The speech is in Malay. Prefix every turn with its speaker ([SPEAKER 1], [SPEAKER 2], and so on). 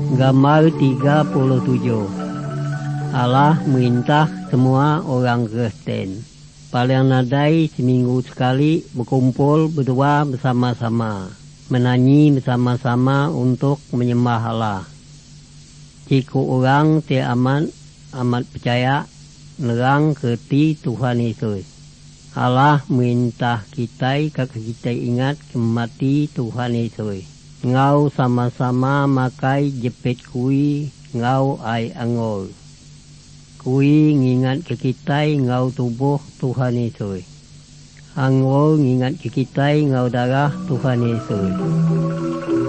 [SPEAKER 1] Gambar 37. Allah merintah semua orang Kristen paling nadai seminggu sekali berkumpul berdua bersama-sama, menyanyi bersama-sama untuk menyembah Allah. Jika orang amat percaya nerang kerti Tuhan Yesus, Allah merintah kita ingat kemati Tuhan Yesus. Ngau sama-sama makai jepit kui ngau ai angol. Kui ngingat ke kita ngau tubuh Tuhan Yesus. Angol ngingat ke kita ngau darah Tuhan Yesus.